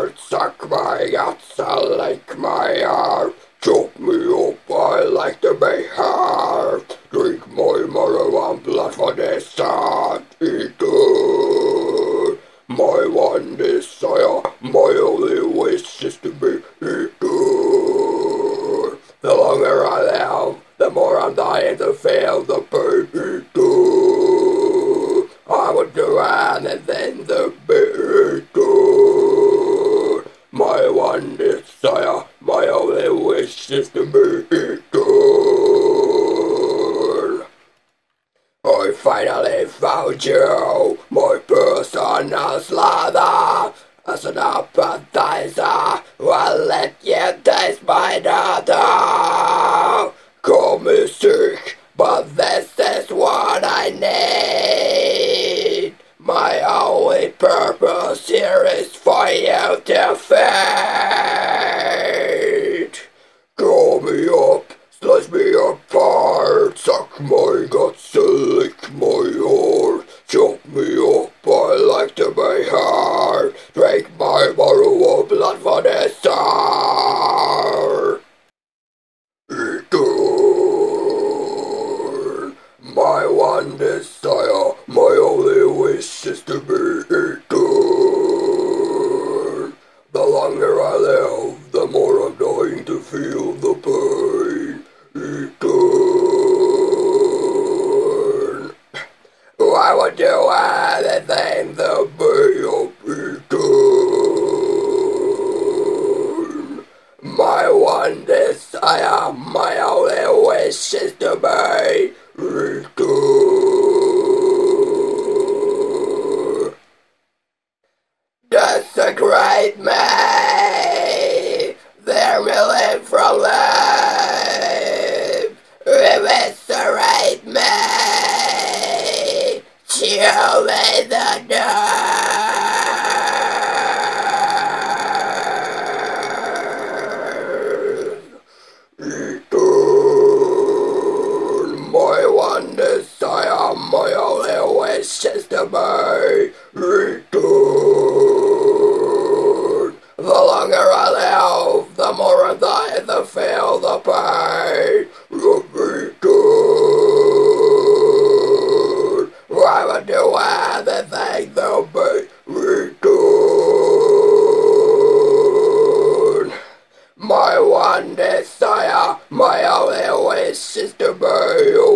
heart, suck my guts, I like my heart. Chop me up, I like to be hard. Drink my mother blood for this start. Eat good. My one desire, my only wish is to be eat good. The longer I live, the more I'm dying to feel the pain. Eat good. I would do anything to be eat good. My one desire, my only wish is to be eat good. I finally found you, my personal slaughter. As an appetizer, I'll let you taste my daughter. Call me sick, but this is what I need. My only purpose here is for you to feed. Call me up, slice me apart, suck my guts, lick my heart. Chop me up, I like to be hard. Drink my borrow blood for this start. Eat good. My one desire, my only wish is to be eat good. The longer I live, the more I'm dying to feel the pain. Eat good. I would do anything to be eaten. My one desire, my only wish is to be eaten. Desecrate me, they're willing from life. Eviscerate me, chill me the nerve. Eaten. My one desire, my only wish is to be eaten. The longer I live, the more I die to feel the pain of eaten. I would do anything to be eaten. My one desire, my only wish is to be